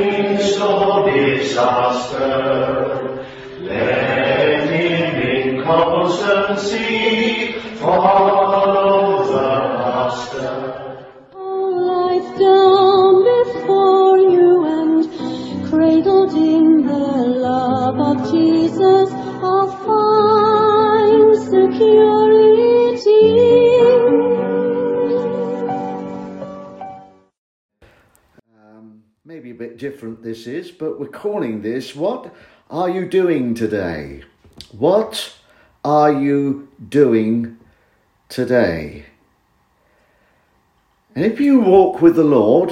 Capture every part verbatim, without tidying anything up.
midst of disaster, let him in constancy follow the Master. Life down before you and cradled in the love of Jesus, I'll find security. Um, maybe a bit different this is, but we're calling this, What Are You Doing Today? What are you doing today? And if you walk with the Lord,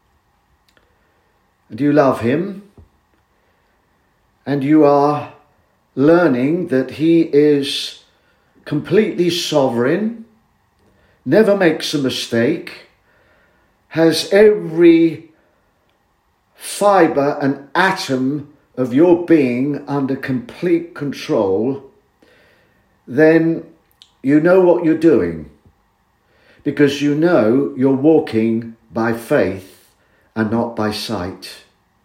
and you love him, and you are learning that he is completely sovereign, never makes a mistake, has every fibre and atom of your being under complete control, then you know what you're doing, because you know you're walking by faith and not by sight.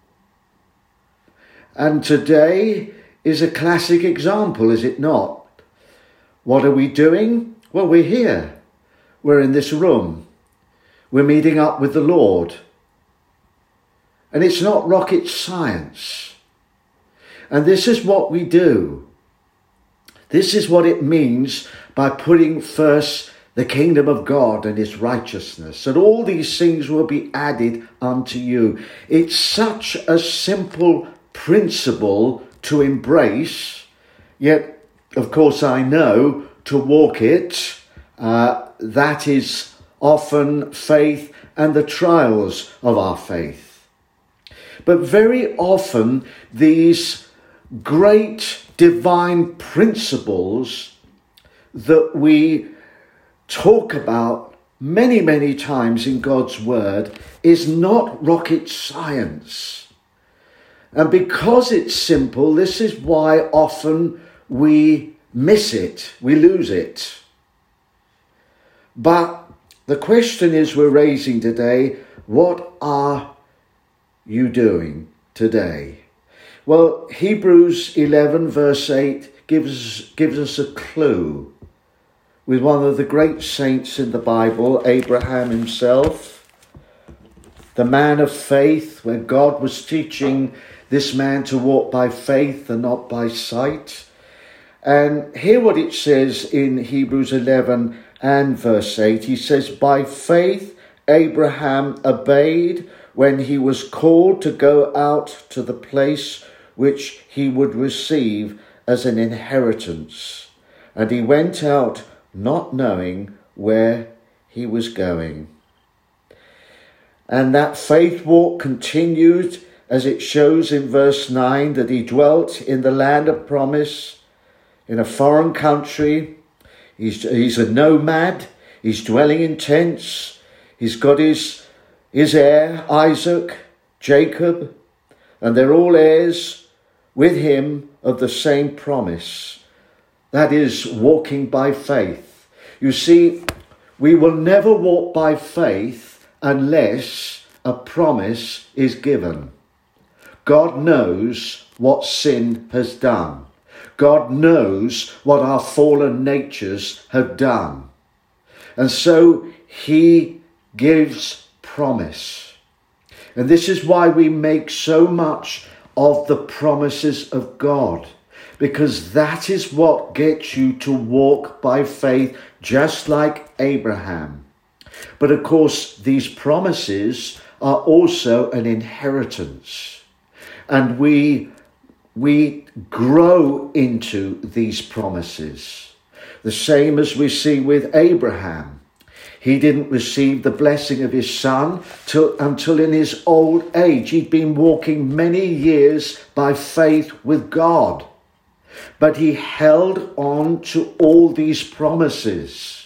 And today is a classic example, is it not? What are we doing? Well, we're here. We're in this room. We're meeting up with the Lord. And it's not rocket science. And this is what we do. This is what it means by putting first the kingdom of God and his righteousness, and all these things will be added unto you. It's such a simple principle to embrace, yet, of course, I know to walk it, uh, that is often faith and the trials of our faith. But very often, these great divine principles that we talk about many, many times in God's word is not rocket science. And because it's simple, this is why often we miss it, we lose it. But the question is we're raising today, what are you doing today? Well, Hebrews eleven verse eight gives, gives us a clue with one of the great saints in the Bible, Abraham himself, the man of faith, where God was teaching this man to walk by faith and not by sight. And hear what it says in Hebrews eleven and verse eight. He says, by faith Abraham obeyed when he was called to go out to the place which he would receive as an inheritance. And he went out not knowing where he was going. And that faith walk continued, as it shows in verse nine, that he dwelt in the land of promise, in a foreign country. He's, he's a nomad. He's dwelling in tents. He's got his, his heir, Isaac, Jacob, and they're all heirs with him of the same promise. That is walking by faith. You see, we will never walk by faith unless a promise is given. God knows what sin has done. God knows what our fallen natures have done. And so he gives promise. And this is why we make so much of the promises of God, because that is what gets you to walk by faith, just like Abraham. But of course, these promises are also an inheritance. And we, we grow into these promises. The same as we see with Abraham. He didn't receive the blessing of his son till, until in his old age. He'd been walking many years by faith with God. But he held on to all these promises.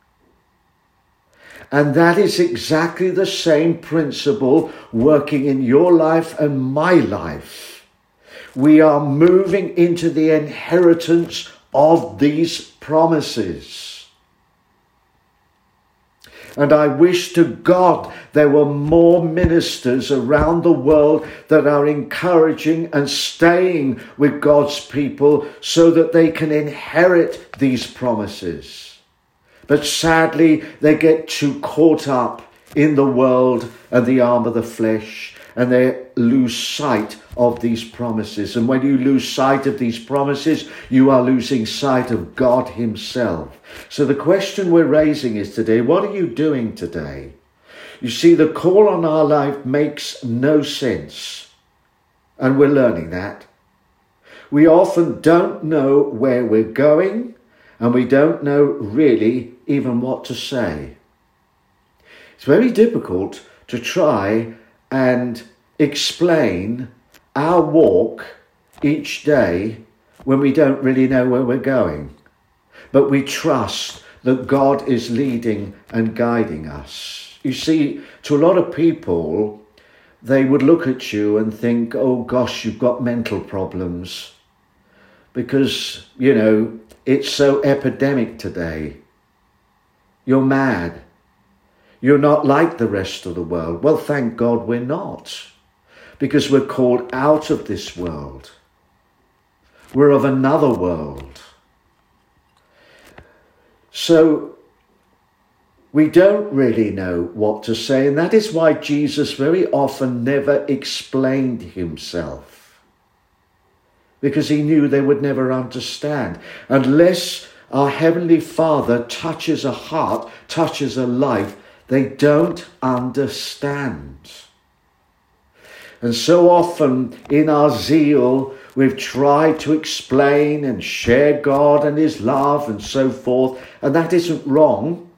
And that is exactly the same principle working in your life and my life. We are moving into the inheritance of these promises. And I wish to God there were more ministers around the world that are encouraging and staying with God's people so that they can inherit these promises. But sadly, they get too caught up in the world and the arm of the flesh, and they lose sight of these promises. And when you lose sight of these promises, you are losing sight of God himself. So the question we're raising is today, what are you doing today? You see, the call on our life makes no sense. And we're learning that. We often don't know where we're going, and we don't know really even what to say. It's very difficult to try and explain our walk each day when we don't really know where we're going. But we trust that God is leading and guiding us. You see, to a lot of people, they would look at you and think, oh gosh, you've got mental problems. Because, you know, it's so epidemic today. You're mad. You're not like the rest of the world. Well, thank God we're not. Because we're called out of this world. We're of another world. So we don't really know what to say. And that is why Jesus very often never explained himself. Because he knew they would never understand. Unless our Heavenly Father touches a heart, touches a life, they don't understand. And so often in our zeal, we've tried to explain and share God and his love and so forth. And that isn't wrong.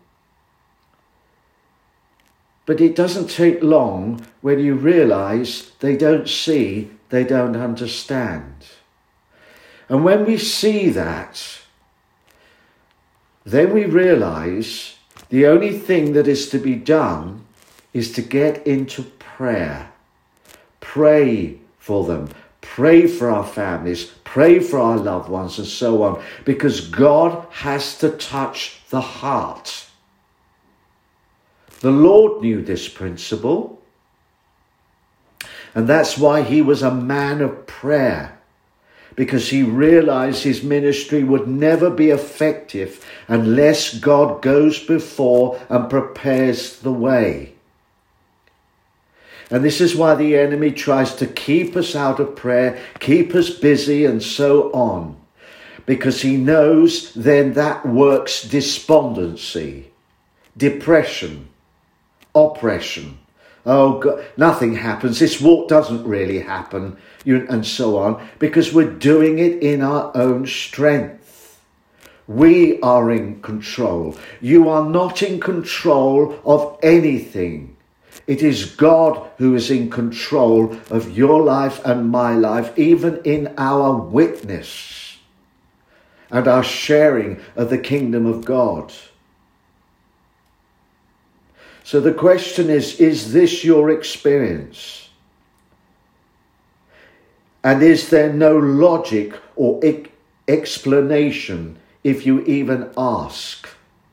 But it doesn't take long when you realize they don't see, they don't understand. And when we see that, then we realize the only thing that is to be done is to get into prayer. Pray for them. Pray for our families. Pray for our loved ones and so on. Because God has to touch the heart. The Lord knew this principle. And that's why he was a man of prayer. Because he realized his ministry would never be effective unless God goes before and prepares the way. And this is why the enemy tries to keep us out of prayer, keep us busy and so on. Because he knows then that works despondency, depression, oppression. Oh, God, nothing happens. This walk doesn't really happen, and so on, because we're doing it in our own strength. We are in control. You are not in control of anything. It is God who is in control of your life and my life, even in our witness and our sharing of the kingdom of God. So the question is, is this your experience? And is there no logic or e- explanation if you even ask?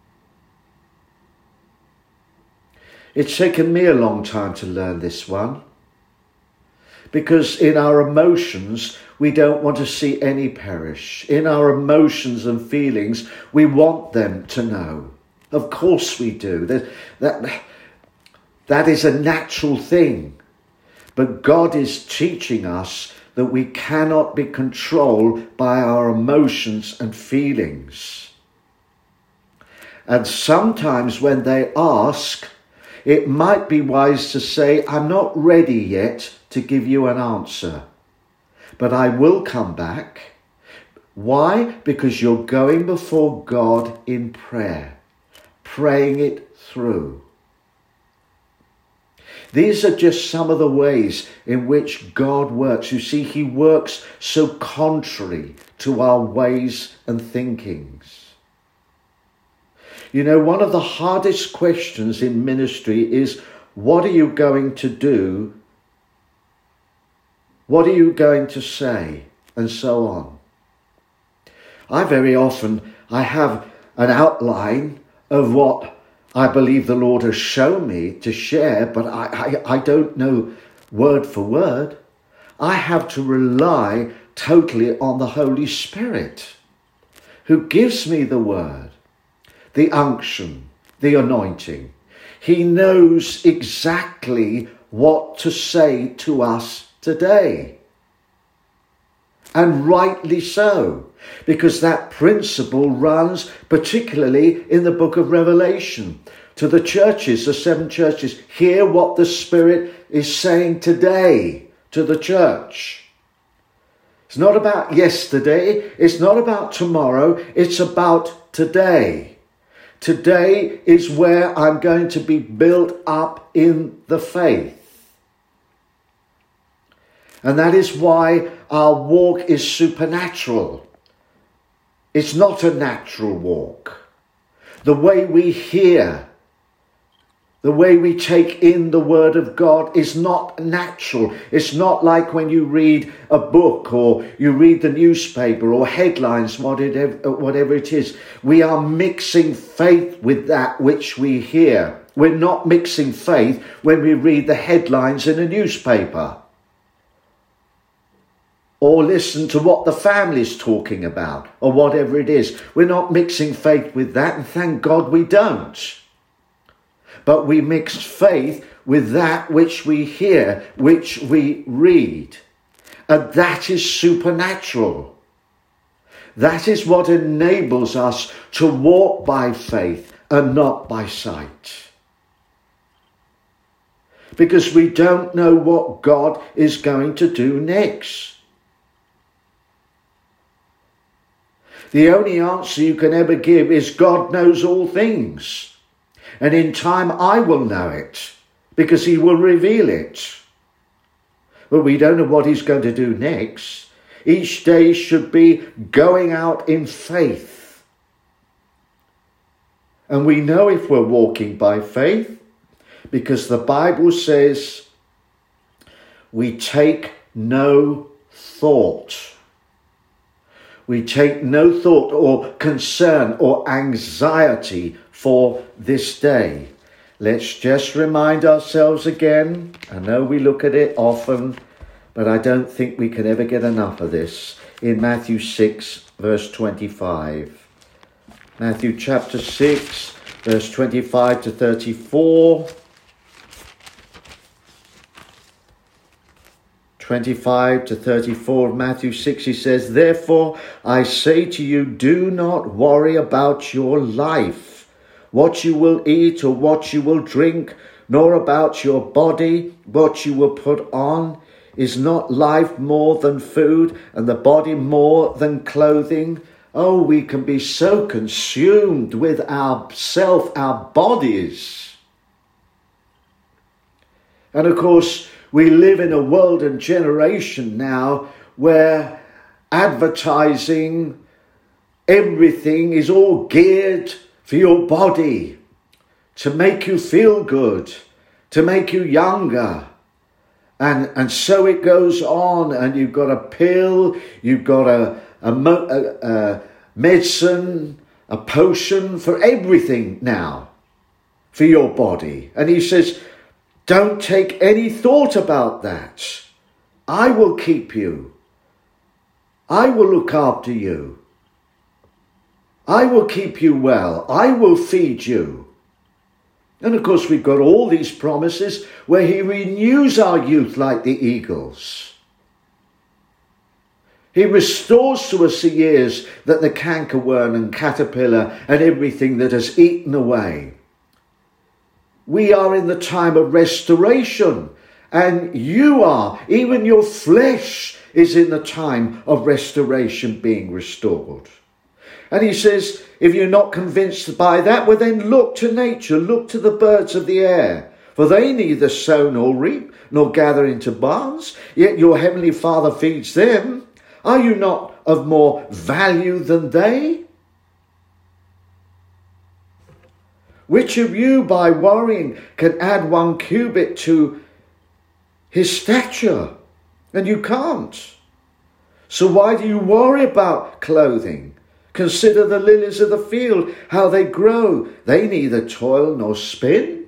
It's taken me a long time to learn this one. Because in our emotions, we don't want to see any perish. In our emotions and feelings, we want them to know. Of course we do. That, that, that is a natural thing. But God is teaching us that we cannot be controlled by our emotions and feelings. And sometimes when they ask, it might be wise to say, I'm not ready yet to give you an answer, but I will come back. Why? Because you're going before God in prayer, praying it through. These are just some of the ways in which God works. You see, he works so contrary to our ways and thinkings. You know, one of the hardest questions in ministry is, what are you going to do? What are you going to say? And so on. I very often, I have an outline of what I believe the Lord has shown me to share, but I, I, I don't know word for word. I have to rely totally on the Holy Spirit, who gives me the word, the unction, the anointing. He knows exactly what to say to us today. And rightly so, because that principle runs particularly in the book of Revelation to the churches, the seven churches. Hear what the Spirit is saying today to the church. It's not about yesterday. It's not about tomorrow. It's about today. Today is where I'm going to be built up in the faith. And that is why our walk is supernatural. It's not a natural walk. The way we hear, the way we take in the word of God is not natural. It's not like when you read a book or you read the newspaper or headlines, whatever, whatever it is. We are mixing faith with that which we hear. We're not mixing faith when we read the headlines in a newspaper, or listen to what the family's talking about, or whatever it is. We're not mixing faith with that, and thank God we don't. But we mix faith with that which we hear, which we read. And that is supernatural. That is what enables us to walk by faith and not by sight. Because we don't know what God is going to do next. The only answer you can ever give is God knows all things. And in time I will know it, because he will reveal it. But we don't know what he's going to do next. Each day should be going out in faith. And we know if we're walking by faith, because the Bible says we take no thought. We take no thought or concern or anxiety for this day. Let's just remind ourselves again. I know we look at it often, but I don't think we can ever get enough of this. In Matthew six, verse twenty-five. Matthew chapter six, verse twenty-five to thirty-four. twenty-five to thirty-four of Matthew six, he says, "Therefore I say to you, do not worry about your life, what you will eat or what you will drink, nor about your body, what you will put on. Is not life more than food, and the body more than clothing?" Oh, we can be so consumed with ourself, our bodies. And of course, we live in a world and generation now where advertising, everything is all geared for your body, to make you feel good, to make you younger. And, and so it goes on, and you've got a pill, you've got a, a, a, a medicine, a potion for everything now, for your body. And he says, don't take any thought about that. I will keep you. I will look after you. I will keep you well. I will feed you. And of course, we've got all these promises where he renews our youth like the eagles. He restores to us the years that the cankerworm and caterpillar and everything that has eaten away. We are in the time of restoration, and you are, even your flesh is in the time of restoration, being restored. And he says, if you're not convinced by that, well then look to nature, look to the birds of the air, for they neither sow nor reap, nor gather into barns, yet your heavenly Father feeds them. Are you not of more value than they? Which of you, by worrying, can add one cubit to his stature? And you can't. So why do you worry about clothing? Consider the lilies of the field, how they grow. They neither toil nor spin.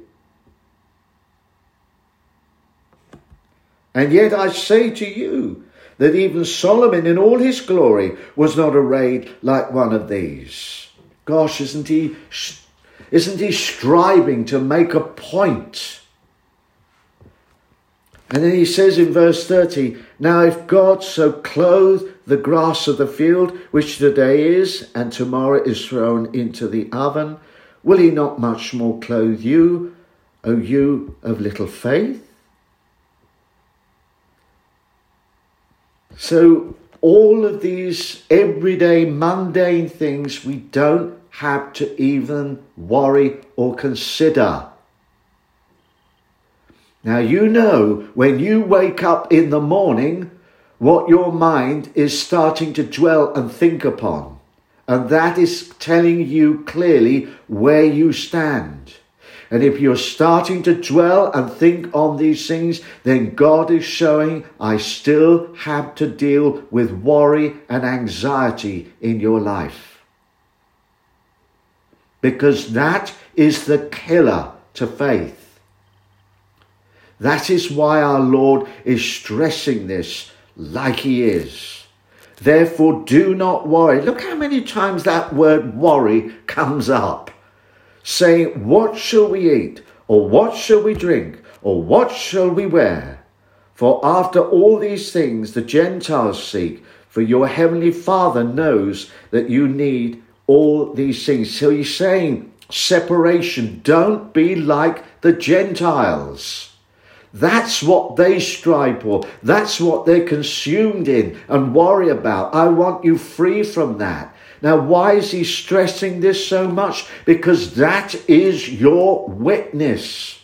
And yet I say to you that even Solomon in all his glory was not arrayed like one of these. Gosh, isn't he, isn't he striving to make a point? And then he says in verse thirty, now if God so clothe the grass of the field, which today is and tomorrow is thrown into the oven, will he not much more clothe you, O you of little faith? So all of these everyday mundane things we don't have to even worry or consider. Now, you know, when you wake up in the morning, what your mind is starting to dwell and think upon. And that is telling you clearly where you stand. And if you're starting to dwell and think on these things, then God is showing I still have to deal with worry and anxiety in your life. Because that is the killer to faith. That is why our Lord is stressing this like he is. Therefore, do not worry. Look how many times that word worry comes up. Saying, what shall we eat? Or what shall we drink? Or what shall we wear? For after all these things the Gentiles seek, for your heavenly Father knows that you need all these things. So he's saying, separation. Don't be like the Gentiles. That's what they strive for. That's what they're consumed in and worry about. I want you free from that. Now, why is he stressing this so much? Because that is your witness.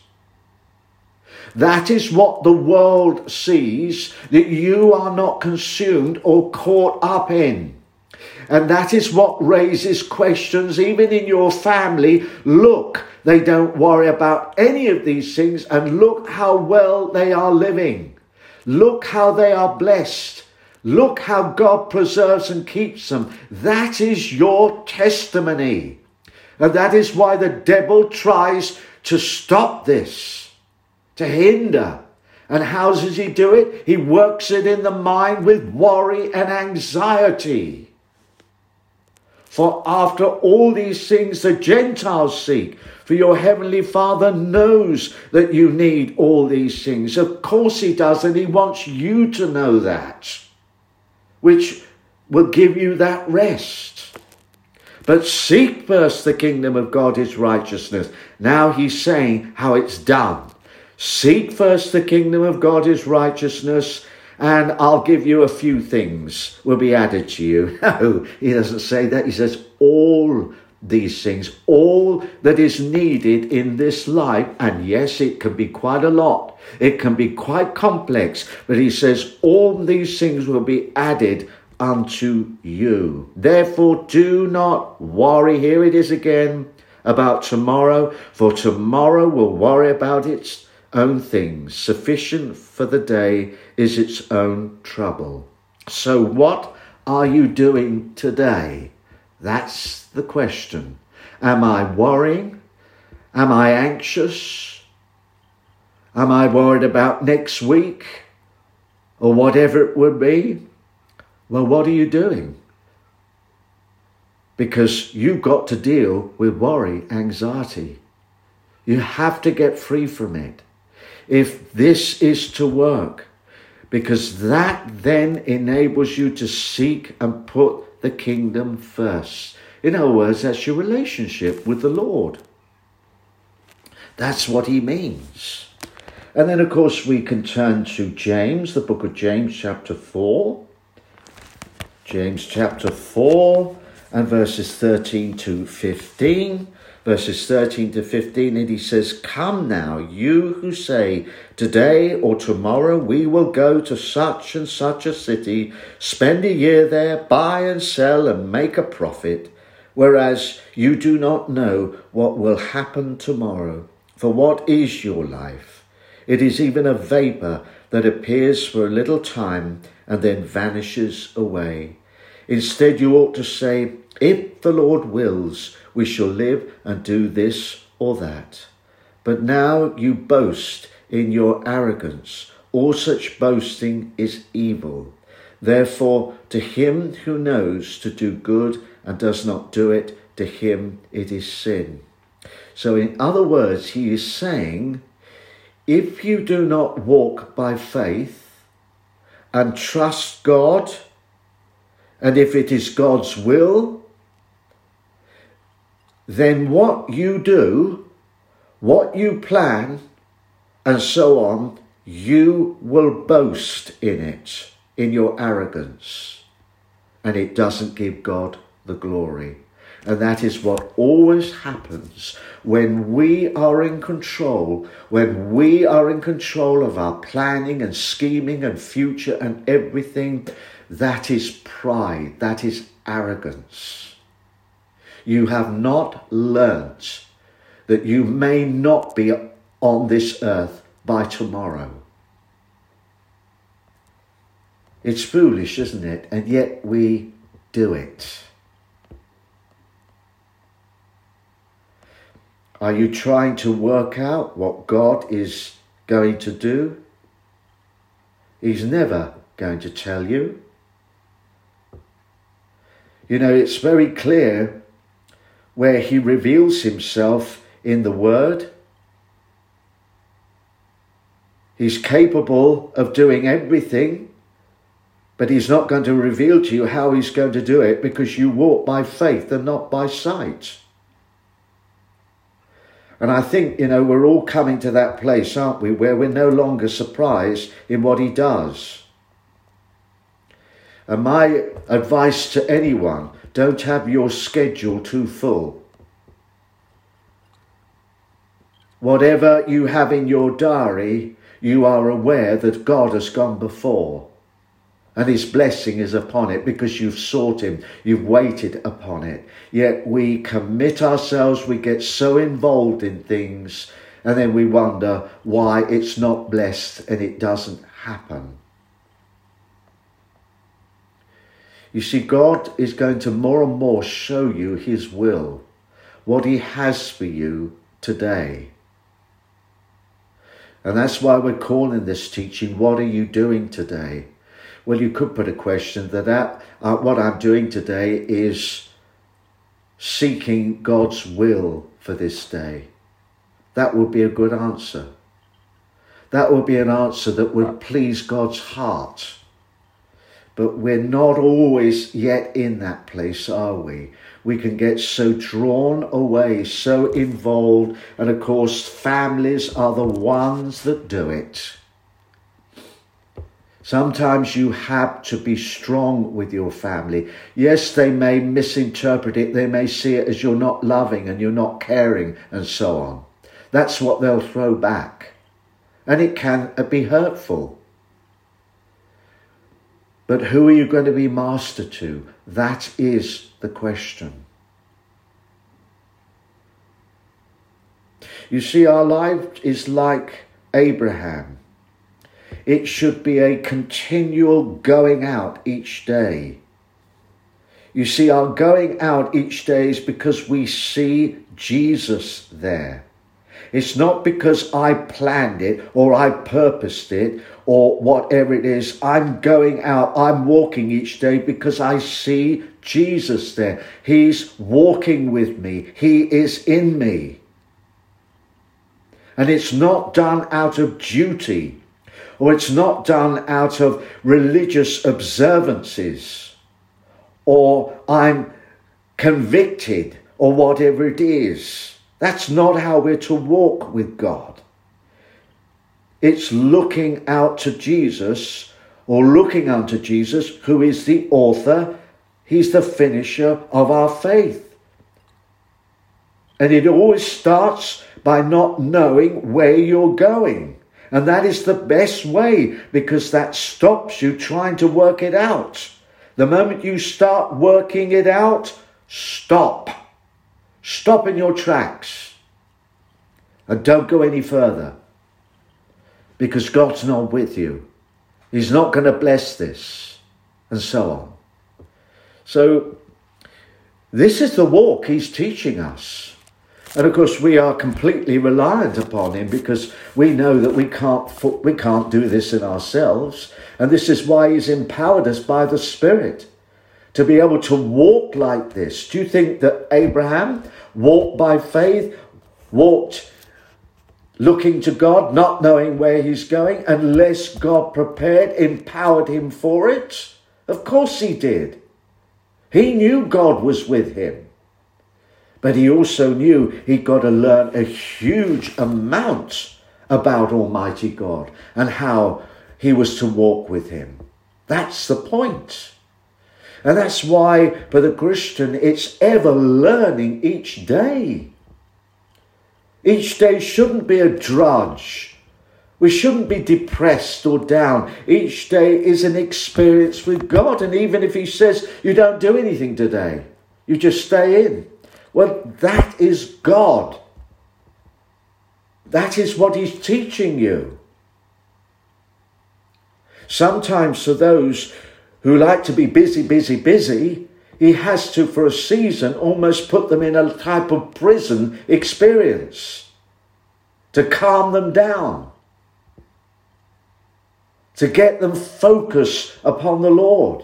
That is what the world sees, that you are not consumed or caught up in. And that is what raises questions even in your family. Look, they don't worry about any of these things, and look how well they are living. Look how they are blessed. Look how God preserves and keeps them. That is your testimony. And that is why the devil tries to stop this, to hinder. And how does he do it? He works it in the mind with worry and anxiety. For after all these things the Gentiles seek, for your heavenly Father knows that you need all these things. Of course he does, and he wants you to know that, which will give you that rest. But seek first the kingdom of God, his righteousness. Now he's saying how it's done. Seek first the kingdom of God, his righteousness, and I'll give you a few things will be added to you. No, he doesn't say that. He says all these things, all that is needed in this life. And yes, it can be quite a lot. It can be quite complex. But he says all these things will be added unto you. Therefore, do not worry. Here it is again about tomorrow. For tomorrow will worry about its own things. Sufficient for the day is its own trouble. So what are you doing today? That's the question. Am I worrying? Am I anxious? Am I worried about next week? Or whatever it would be? Well, what are you doing? Because you've got to deal with worry, anxiety. You have to get free from it. If this is to work, because that then enables you to seek and put the kingdom first. In other words, that's your relationship with the Lord. That's what he means. And then, of course, we can turn to James, the book of James, chapter four. James chapter four and verses thirteen to fifteen. Verses thirteen to fifteen, and he says, come now, you who say, today or tomorrow we will go to such and such a city, spend a year there, buy and sell and make a profit, whereas you do not know what will happen tomorrow. For what is your life? It is even a vapor that appears for a little time and then vanishes away. Instead, you ought to say, if the Lord wills, we shall live and do this or that. But now you boast in your arrogance. All such boasting is evil. Therefore, to him who knows to do good and does not do it, to him it is sin. So in other words, he is saying, if you do not walk by faith and trust God, and if it is God's will, then what you do, what you plan, and so on, you will boast in it, in your arrogance, and it doesn't give God the glory. And that is what always happens when we are in control, when we are in control of our planning and scheming and future and everything. That is pride, that is arrogance. You have not learnt that you may not be on this earth by tomorrow. It's foolish, isn't it? And yet we do it. Are you trying to work out what God is going to do? He's never going to tell you. You know, it's very clear where he reveals himself in the Word. He's capable of doing everything, but he's not going to reveal to you how he's going to do it, because you walk by faith and not by sight. And I think, you know, we're all coming to that place, aren't we, where we're no longer surprised in what he does. And my advice to anyone, don't have your schedule too full. Whatever you have in your diary, you are aware that God has gone before. And his blessing is upon it because you've sought him, you've waited upon it. Yet we commit ourselves, we get so involved in things, and then we wonder why it's not blessed and it doesn't happen. You see, God is going to more and more show you his will, what he has for you today. And that's why we're calling this teaching, what are you doing today? Well, you could put a question that, that uh, what I'm doing today is seeking God's will for this day. That would be a good answer. That would be an answer that would please God's heart. But we're not always yet in that place, are we? We can get so drawn away, so involved. And of course, families are the ones that do it. Sometimes you have to be strong with your family. Yes, they may misinterpret it. They may see it as you're not loving and you're not caring and so on. That's what they'll throw back. And it can be hurtful. But who are you going to be master to? That is the question. You see, our life is like Abraham. It should be a continual going out each day. You see, our going out each day is because we see Jesus there. It's not because I planned it or I purposed it or whatever it is. I'm going out, I'm walking each day because I see Jesus there. He's walking with me. He is in me. And it's not done out of duty, or it's not done out of religious observances, or I'm convicted, or whatever it is. That's not how we're to walk with God. It's looking out to Jesus, or looking unto Jesus, who is the author, he's the finisher of our faith. And it always starts by not knowing where you're going. And that is the best way, because that stops you trying to work it out. The moment you start working it out, stop. Stop in your tracks. And don't go any further. Because God's not with you. He's not going to bless this. And so on. So this is the walk he's teaching us. And of course, we are completely reliant upon him because we know that we can't we can't do this in ourselves. And this is why he's empowered us by the Spirit to be able to walk like this. Do you think that Abraham walked by faith, walked looking to God, not knowing where he's going, unless God prepared, empowered him for it? Of course he did. He knew God was with him. But he also knew he'd got to learn a huge amount about Almighty God and how he was to walk with him. That's the point. And that's why for the Christian it's ever learning each day. Each day shouldn't be a drudge. We shouldn't be depressed or down. Each day is an experience with God. And even if he says you don't do anything today, you just stay in. Well, that is God. That is what he's teaching you. Sometimes for those who like to be busy, busy, busy, he has to, for a season, almost put them in a type of prison experience to calm them down, to get them focused upon the Lord.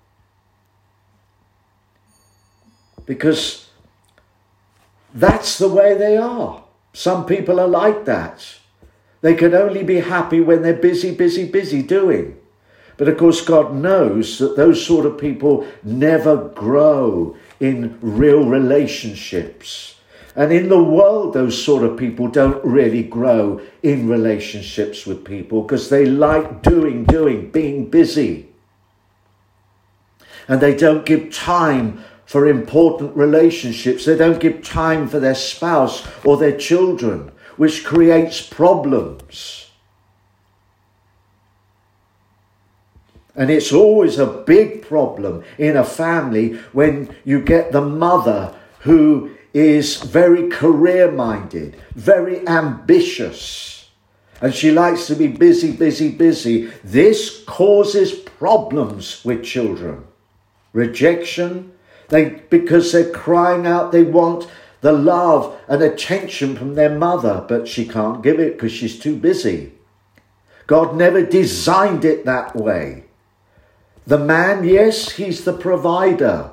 Because that's the way they are. Some people are like that. They can only be happy when they're busy, busy, busy doing. But of course, God knows that those sort of people never grow in real relationships. And in the world, those sort of people don't really grow in relationships with people because they like doing, doing, being busy. And they don't give time for important relationships. They don't give time for their spouse or their children, which creates problems. And it's always a big problem in a family when you get the mother who is very career-minded, very ambitious, and she likes to be busy, busy, busy. This causes problems with children. Rejection, They, because they're crying out, they want the love and attention from their mother, but she can't give it because she's too busy. God never designed it that way. The man, yes, he's the provider.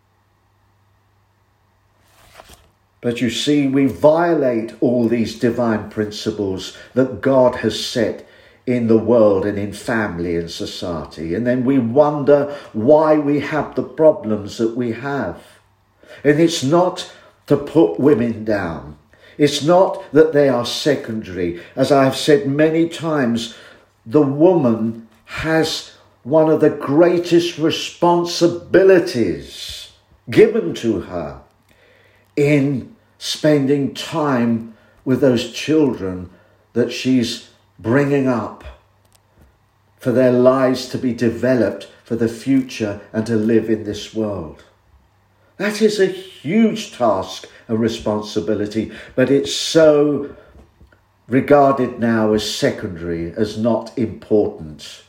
But you see, we violate all these divine principles that God has set in the world and in family and society. And then we wonder why we have the problems that we have. And it's not to put women down. It's not that they are secondary. As I've said many times, the woman has one of the greatest responsibilities given to her in spending time with those children that she's bringing up for their lives to be developed for the future and to live in this world. That is a huge task and responsibility, but it's so regarded now as secondary, as not important.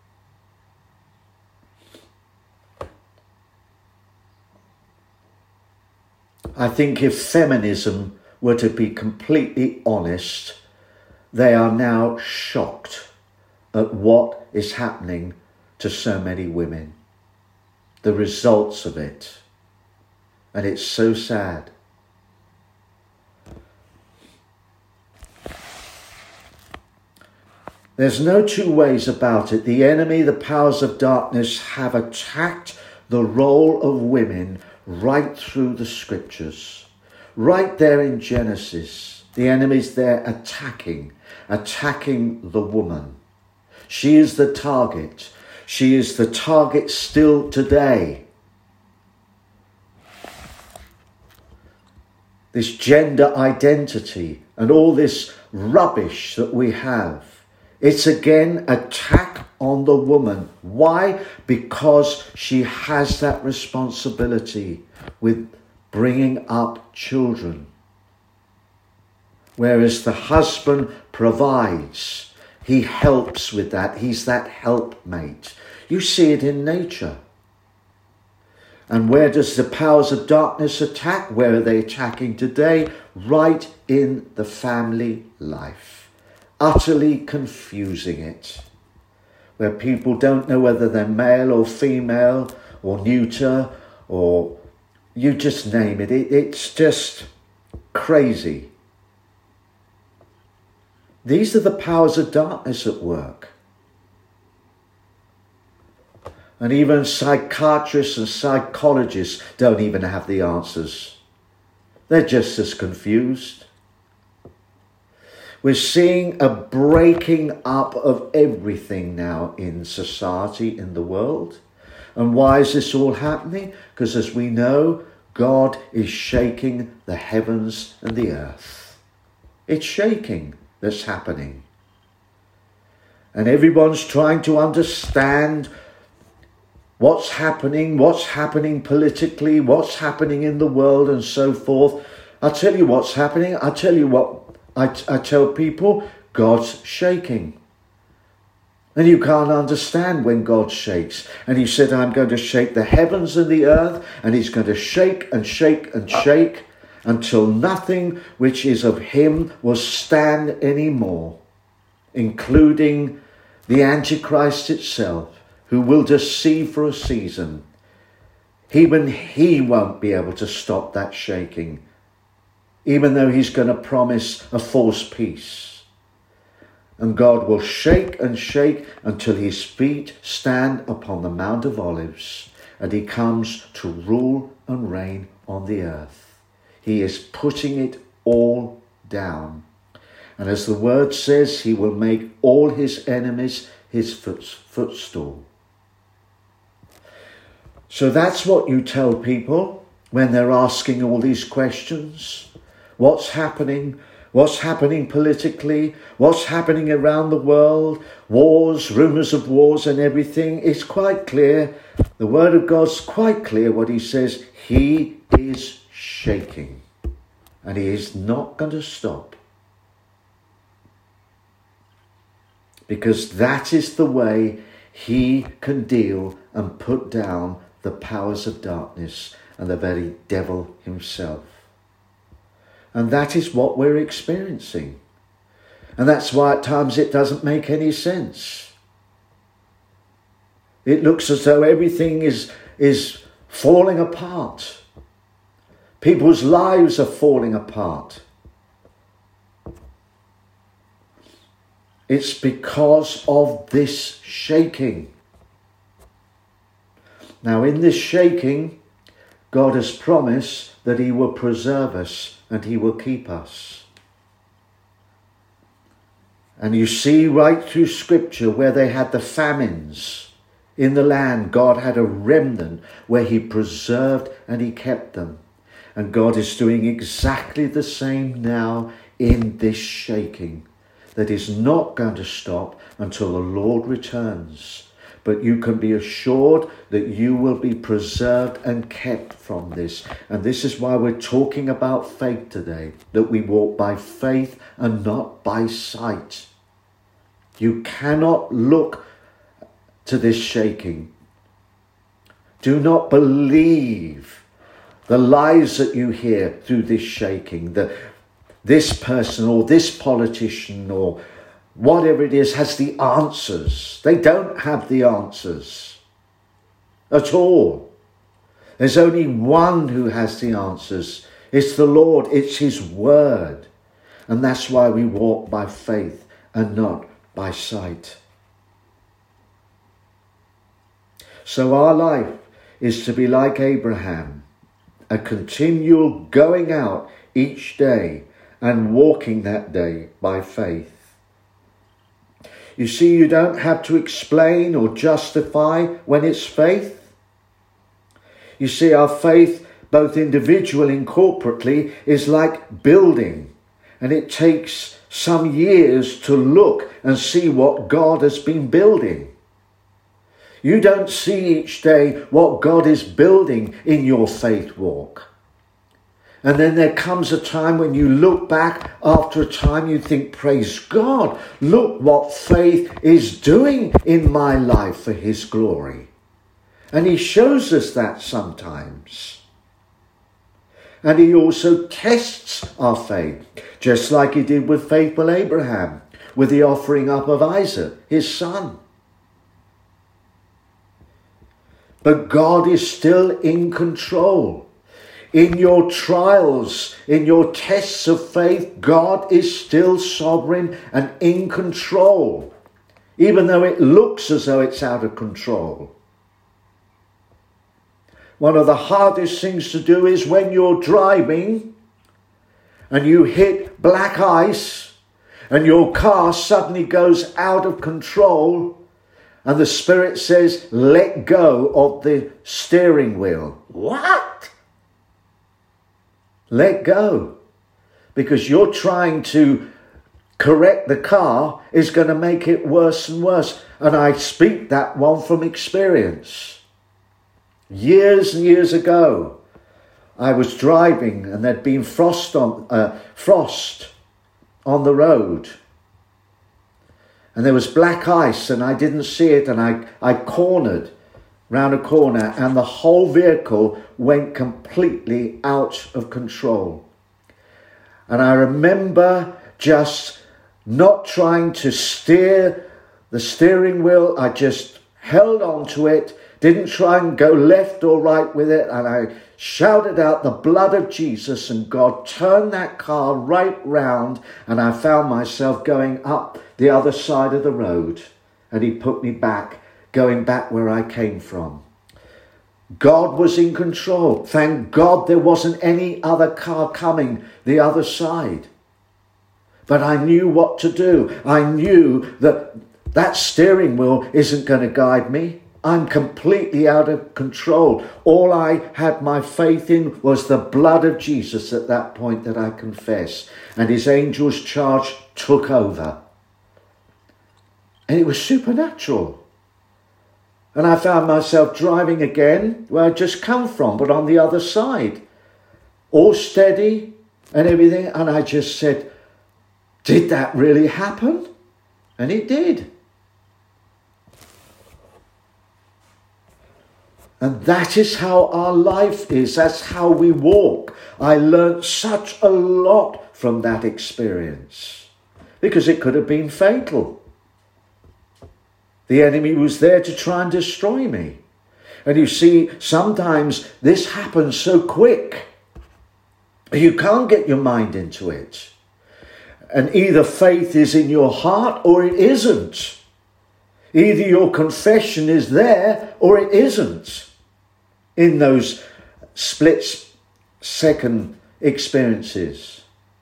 I think if feminism were to be completely honest, they are now shocked at what is happening to so many women, the results of it. And it's so sad. There's no two ways about it. The enemy, the powers of darkness, have attacked the role of women right through the scriptures. Right there in Genesis, the enemy's there attacking, attacking the woman. She is the target. She is the target still today. This gender identity and all this rubbish that we have, it's again attack on the woman. Why? Because she has that responsibility with bringing up children. Whereas the husband provides, he helps with that. He's that helpmate. You see it in nature. And where does the powers of darkness attack? Where are they attacking today? Right in the family life. Utterly confusing it. Where people don't know whether they're male or female or neuter or you just name it. it it's just crazy. These are the powers of darkness at work. And even psychiatrists and psychologists don't even have the answers. They're just as confused. We're seeing a breaking up of everything now in society, in the world. And why is this all happening? Because as we know, God is shaking the heavens and the earth. It's shaking that's happening. And everyone's trying to understand what's happening, what's happening politically, what's happening in the world and so forth. I'll tell you what's happening. I'll tell you what I, I tell people. God's shaking. And you can't understand when God shakes. And he said, I'm going to shake the heavens and the earth. And he's going to shake and shake and shake until nothing which is of him will stand anymore, including the Antichrist itself, who will just see for a season. Even he won't be able to stop that shaking, even though he's going to promise a false peace. And God will shake and shake until his feet stand upon the Mount of Olives, and he comes to rule and reign on the earth. He is putting it all down. And as the word says, he will make all his enemies his footstool. So that's what you tell people when they're asking all these questions. What's happening? What's happening politically? What's happening around the world? Wars, rumours of wars and everything. It's quite clear. The word of God's quite clear what he says. He is shaking. And he is not going to stop. Because that is the way he can deal and put down the powers of darkness and the very devil himself. And that is what we're experiencing. And that's why at times it doesn't make any sense. It looks as though everything is, is falling apart. People's lives are falling apart. It's because of this shaking. Now, in this shaking, God has promised that he will preserve us and he will keep us. And you see right through Scripture where they had the famines in the land, God had a remnant where he preserved and he kept them. And God is doing exactly the same now in this shaking that is not going to stop until the Lord returns. But you can be assured that you will be preserved and kept from this. And this is why we're talking about faith today, that we walk by faith and not by sight. You cannot look to this shaking. Do not believe the lies that you hear through this shaking, that this person or this politician or whatever it is has the answers. They don't have the answers at all. There's only one who has the answers. It's the Lord. It's his word. And that's why we walk by faith and not by sight. So our life is to be like Abraham, a continual going out each day and walking that day by faith. You see, you don't have to explain or justify when it's faith. You see, our faith, both individually and corporately, is like building. And it takes some years to look and see what God has been building. You don't see each day what God is building in your faith walk. And then there comes a time when you look back after a time, you think, praise God, look what faith is doing in my life for his glory. And he shows us that sometimes. And he also tests our faith, just like he did with faithful Abraham, with the offering up of Isaac, his son. But God is still in control. In your trials, in your tests of faith, God is still sovereign and in control, even though it looks as though it's out of control. One of the hardest things to do is when you're driving and you hit black ice and your car suddenly goes out of control and the Spirit says, let go of the steering wheel. What? Let go. Because you're trying to correct the car is going to make it worse and worse. And I speak that one from experience. Years and years ago, I was driving and there'd been frost on uh, frost on the road. And there was black ice and I didn't see it, and I, I cornered round a corner and the whole vehicle went completely out of control. And I remember just not trying to steer the steering wheel. I just held on to it, didn't try and go left or right with it, and I shouted out the blood of Jesus, and God turned that car right round, and I found myself going up the other side of the road, and he put me back, going back where I came from. God was in control. Thank God there wasn't any other car coming the other side. But I knew what to do. I knew that that steering wheel isn't going to guide me. I'm completely out of control. All I had my faith in was the blood of Jesus at that point that I confess. And his angels' charge took over. And it was supernatural. And I found myself driving again where I'd just come from, but on the other side. All steady and everything. And I just said, did that really happen? And it did. And that is how our life is. That's how we walk. I learned such a lot from that experience, because it could have been fatal. The enemy was there to try and destroy me. And you see, sometimes this happens so quick. You can't get your mind into it. And either faith is in your heart or it isn't. Either your confession is there or it isn't. In those split second experiences.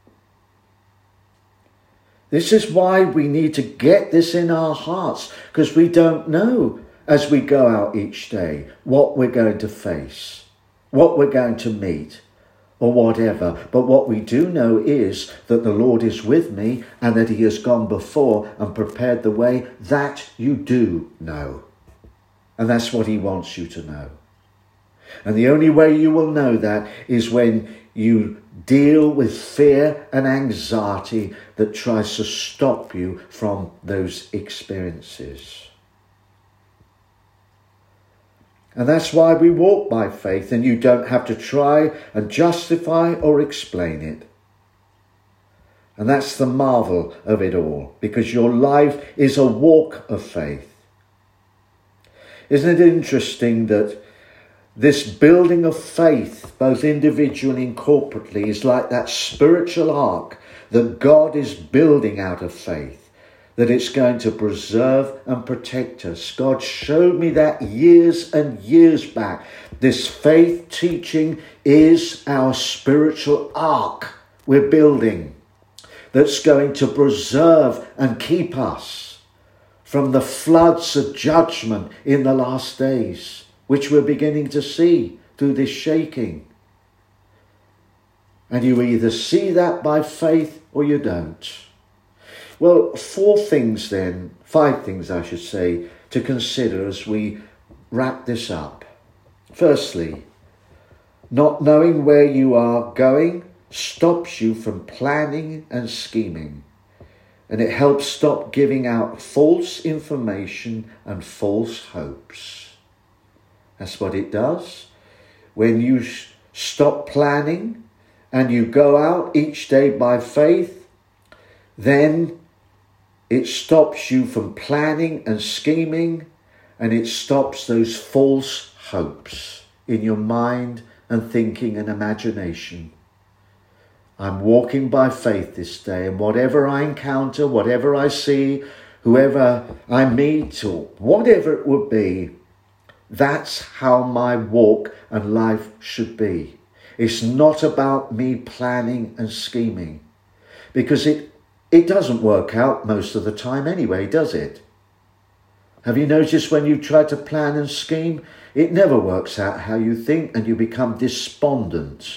This is why we need to get this in our hearts, because we don't know as we go out each day what we're going to face, what we're going to meet, or whatever. But what we do know is that the Lord is with me and that he has gone before and prepared the way. That you do know. And that's what he wants you to know. And the only way you will know that is when you deal with fear and anxiety that tries to stop you from those experiences. And that's why we walk by faith, and you don't have to try and justify or explain it. And that's the marvel of it all, because your life is a walk of faith. Isn't it interesting that this building of faith, both individually and corporately, is like that spiritual ark that God is building out of faith, that it's going to preserve and protect us. God showed me that years and years back. This faith teaching is our spiritual ark we're building, that's going to preserve and keep us from the floods of judgment in the last days, which we're beginning to see through this shaking. And you either see that by faith or you don't. Well, four things then, five things I should say, to consider as we wrap this up. Firstly, not knowing where you are going stops you from planning and scheming. And it helps stop giving out false information and false hopes. That's what it does. When you sh- stop planning and you go out each day by faith, then it stops you from planning and scheming, and it stops those false hopes in your mind and thinking and imagination. I'm walking by faith this day, and whatever I encounter, whatever I see, whoever I meet, or whatever it would be, that's how my walk and life should be. It's not about me planning and scheming, because it, it doesn't work out most of the time anyway, does it? Have you noticed when you try to plan and scheme, it never works out how you think, and you become despondent.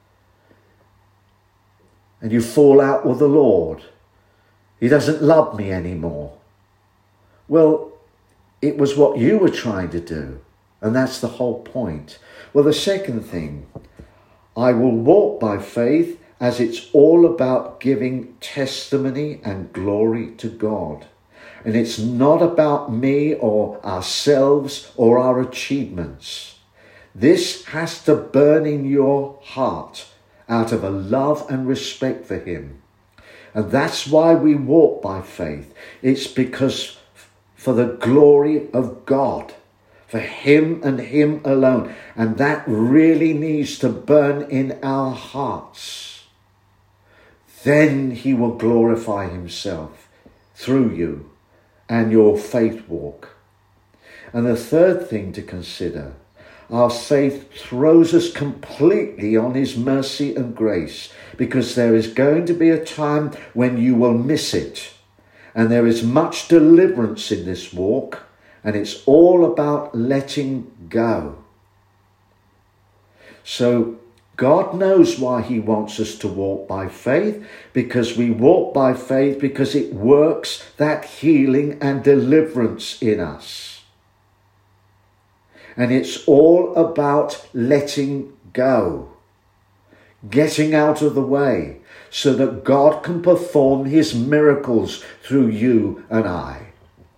And you fall out with the Lord. He doesn't love me anymore. Well, it was what you were trying to do. And that's the whole point. Well, the second thing, I will walk by faith as it's all about giving testimony and glory to God. And it's not about me or ourselves or our achievements. This has to burn in your heart out of a love and respect for him. And that's why we walk by faith. It's because for the glory of God, for him and him alone. And that really needs to burn in our hearts. Then he will glorify himself through you and your faith walk. And the third thing to consider, our faith throws us completely on his mercy and grace, because there is going to be a time when you will miss it. And there is much deliverance in this walk, and it's all about letting go. So God knows why he wants us to walk by faith, because we walk by faith because it works that healing and deliverance in us. And it's all about letting go, getting out of the way, so that God can perform his miracles through you and I.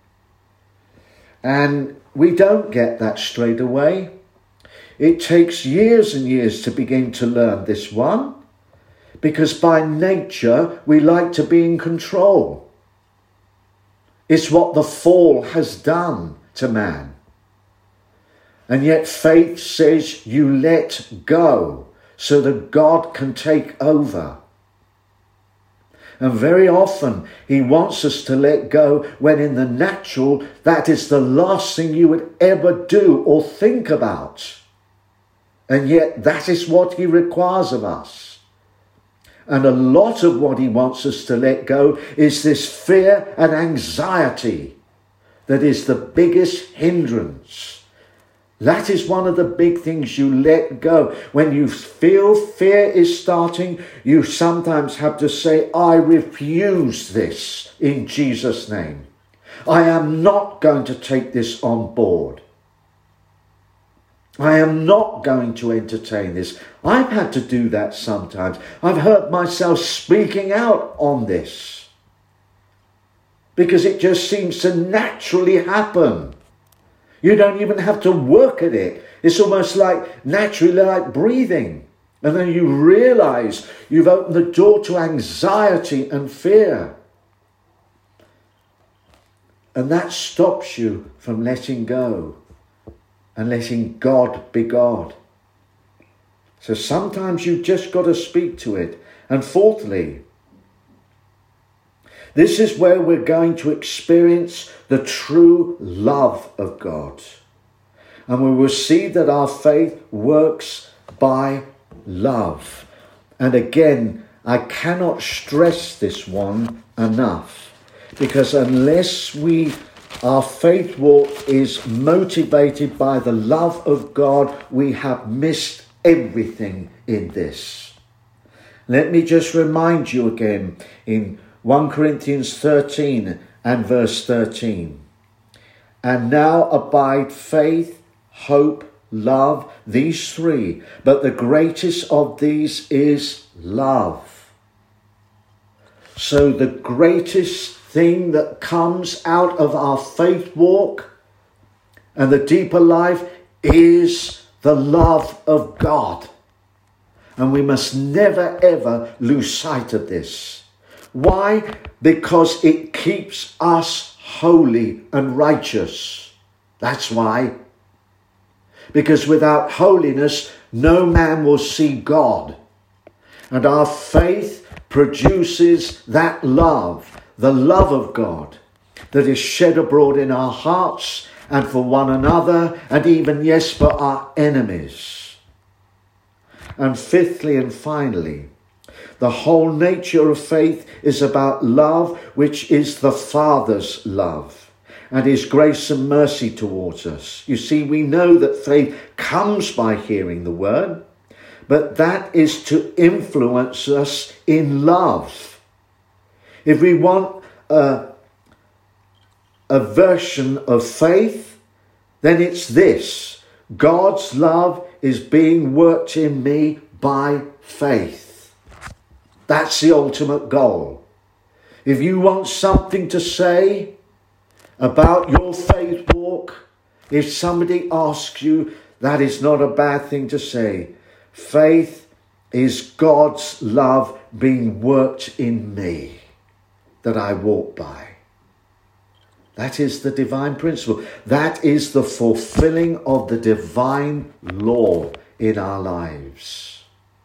And we don't get that straight away. It takes years and years to begin to learn this one, because by nature we like to be in control. It's what the fall has done to man. And yet faith says you let go so that God can take over. And very often he wants us to let go when in the natural that is the last thing you would ever do or think about. And yet that is what he requires of us. And a lot of what he wants us to let go is this fear and anxiety that is the biggest hindrance. That is one of the big things you let go. When you feel fear is starting, you sometimes have to say, I refuse this in Jesus' name. I am not going to take this on board. I am not going to entertain this. I've had to do that sometimes. I've heard myself speaking out on this because it just seems to naturally happen. You don't even have to work at it. It's almost like naturally like breathing. And then you realize you've opened the door to anxiety and fear. And that stops you from letting go and letting God be God. So sometimes you've just got to speak to it. And fourthly, this is where we're going to experience the true love of God. And we will see that our faith works by love. And again, I cannot stress this one enough, because unless we, our faith walk is motivated by the love of God, we have missed everything in this. Let me just remind you again in First Corinthians thirteen and verse thirteen. And now abide faith, hope, love, these three, but the greatest of these is love. So the greatest thing that comes out of our faith walk and the deeper life is the love of God. And we must never ever lose sight of this. Why? Because it keeps us holy and righteous. That's why. Because without holiness, no man will see God. And our faith produces that love, the love of God, that is shed abroad in our hearts and for one another, and even, yes, for our enemies. And fifthly and finally, the whole nature of faith is about love, which is the Father's love and his grace and mercy towards us. You see, we know that faith comes by hearing the word, but that is to influence us in love. If we want a, a version of faith, then it's this: God's love is being worked in me by faith. That's the ultimate goal. If you want something to say about your faith walk, if somebody asks you, that is not a bad thing to say. Faith is God's love being worked in me that I walk by. That is the divine principle. That is the fulfilling of the divine law in our lives.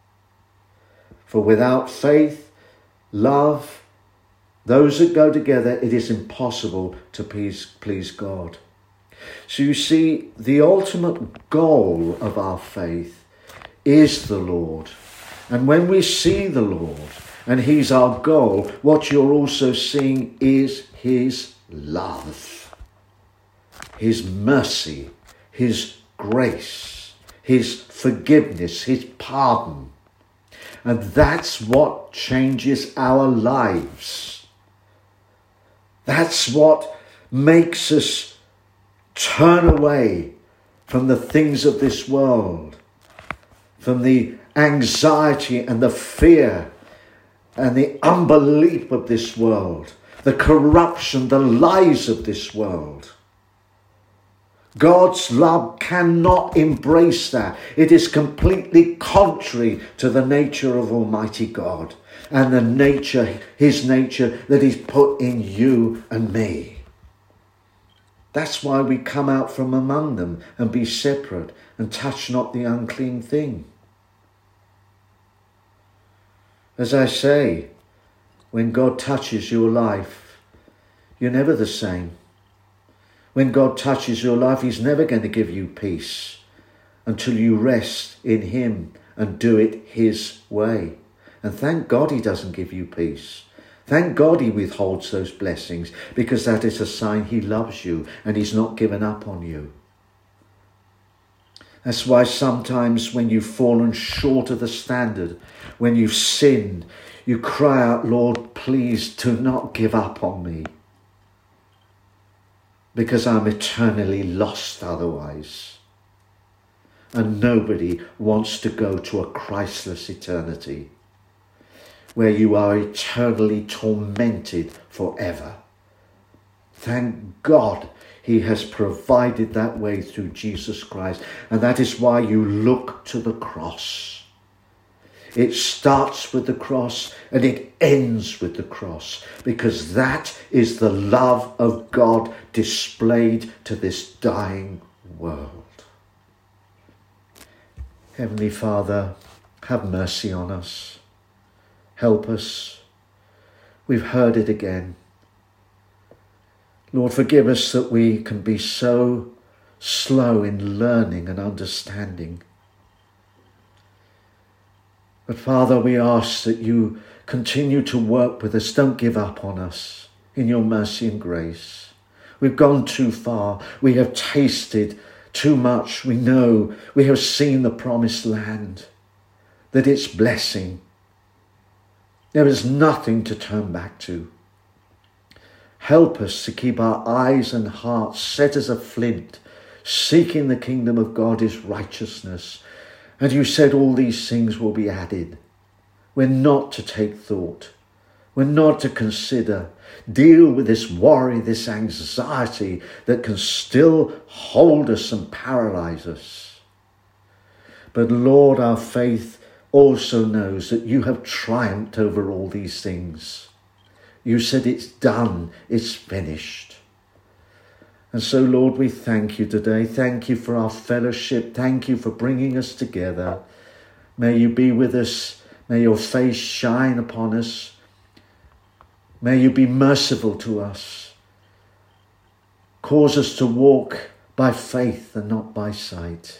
For without faith, love, those that go together, it is impossible to please, please God. So you see, the ultimate goal of our faith is the Lord. And when we see the Lord and he's our goal, what you're also seeing is his love, his mercy, his grace, his forgiveness, his pardon. And that's what changes our lives. That's what makes us turn away from the things of this world, from the anxiety and the fear and the unbelief of this world, the corruption, the lies of this world. God's love cannot embrace that. It is completely contrary to the nature of Almighty God and the nature, his nature that he's put in you and me. That's why we come out from among them and be separate and touch not the unclean thing. As I say, when God touches your life, you're never the same. When God touches your life, he's never going to give you peace until you rest in him and do it his way. And thank God he doesn't give you peace. Thank God he withholds those blessings, because that is a sign he loves you and he's not given up on you. That's why sometimes when you've fallen short of the standard, when you've sinned, you cry out, Lord, please do not give up on me, because I'm eternally lost otherwise. And nobody wants to go to a Christless eternity where you are eternally tormented forever. Thank God he has provided that way through Jesus Christ. And that is why you look to the cross. It starts with the cross and it ends with the cross, because that is the love of God displayed to this dying world. Heavenly Father, have mercy on us. Help us. We've heard it again. Lord, forgive us that we can be so slow in learning and understanding. But Father, we ask that you continue to work with us. Don't give up on us in your mercy and grace. We've gone too far. We have tasted too much. We know we have seen the promised land, that it's blessing. There is nothing to turn back to. Help us to keep our eyes and hearts set as a flint, seeking the kingdom of God is righteousness. And you said all these things will be added. We're not to take thought. We're not to consider, deal with this worry, this anxiety that can still hold us and paralyze us. But Lord, our faith also knows that you have triumphed over all these things. You said it's done, it's finished. And so, Lord, we thank you today. Thank you for our fellowship. Thank you for bringing us together. May you be with us. May your face shine upon us. May you be merciful to us. Cause us to walk by faith and not by sight.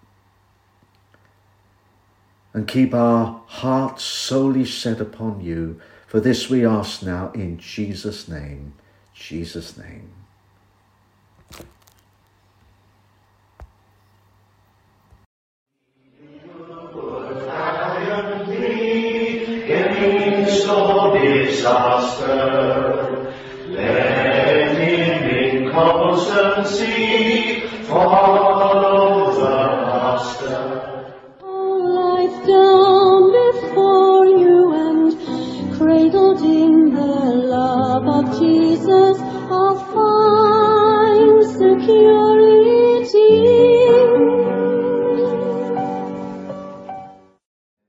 And keep our hearts solely set upon you. For this we ask now in Jesus' name. Jesus' name. Disaster, let him in constancy follow.